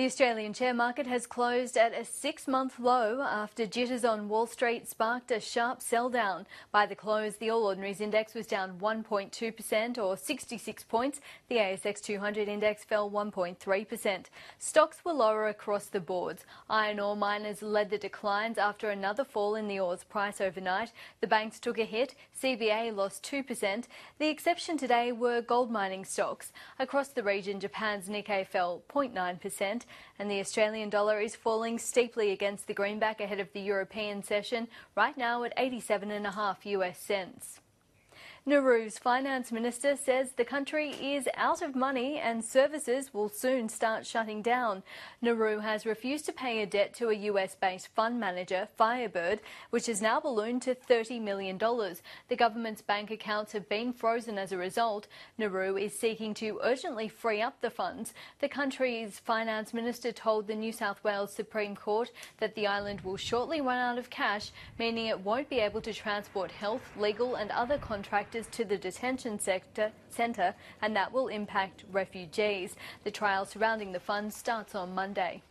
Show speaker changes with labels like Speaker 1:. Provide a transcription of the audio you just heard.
Speaker 1: The Australian share market has closed at a six-month low after jitters on Wall Street sparked a sharp sell-down. By the close, the All Ordinaries Index was down 1.2% or 66 points. The ASX 200 index fell 1.3%. Stocks were lower across the boards. Iron ore miners led the declines after another fall in the ore's price overnight. The banks took a hit. CBA lost 2%. The exception today were gold mining stocks. Across the region, Japan's Nikkei fell 0.9%. And the Australian dollar is falling steeply against the greenback ahead of the European session, right now at 87.5 US cents. Nauru's finance minister says the country is out of money and services will soon start shutting down. Nauru has refused to pay a debt to a US-based fund manager, Firebird, which has now ballooned to $30 million. The government's bank accounts have been frozen as a result. Nauru is seeking to urgently free up the funds. The country's finance minister told the New South Wales Supreme Court that the island will shortly run out of cash, meaning it won't be able to transport health, legal and other contractors to the detention centre, and that will impact refugees. The trial surrounding the fund starts on Monday.